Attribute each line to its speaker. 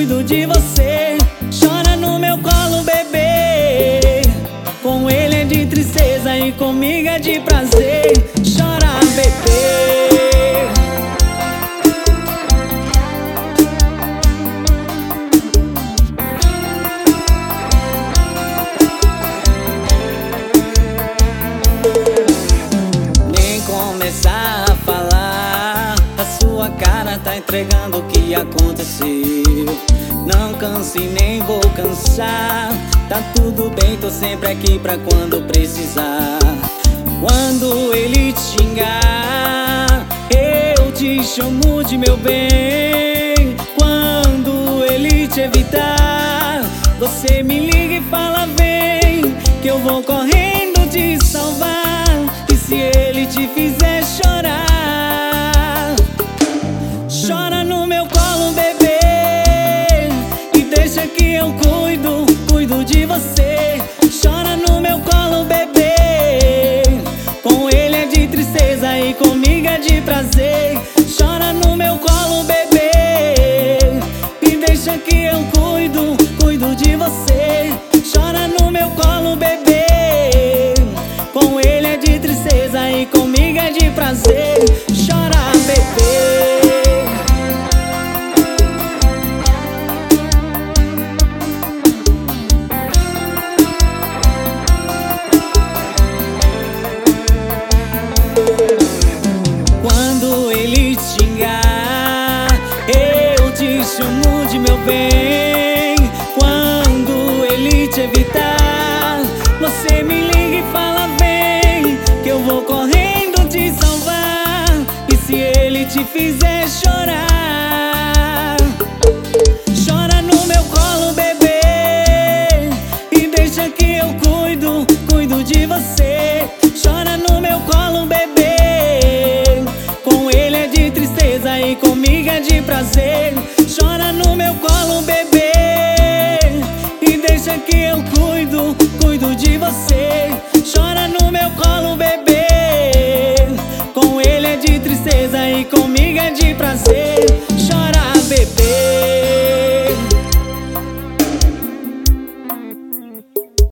Speaker 1: cuido de você. Chora no meu colo, bebê. Com ele é de tristeza e comigo é de prazer. Chora, bebê. Nem começar a falar, a sua cara tá entregando o que aconteceu. Não canse nem vou cansar. Tá tudo bem, tô sempre aqui pra quando precisar. Quando ele te xingar, eu te chamo de meu bem. Quando ele te evitar, você me liga e fala vem, que eu vou correndo te salvar. E se ele te fizer chorar, chora no meu colo, bebê, e deixa que eu cuido de você. Chora no meu colo, bebê. Com ele é de tristeza e comigo é de prazer. Chora no meu colo, bebê, e deixa que eu cuido de você. Chora no meu colo, bebê. Com ele é de tristeza e comigo é de prazer. Chora, bebê. Quando ele te xingar, eu te chamo de meu bem. Quando ele te evitar, você me liga e fala vem, que eu vou correndo te salvar. E se ele te fizer chorar,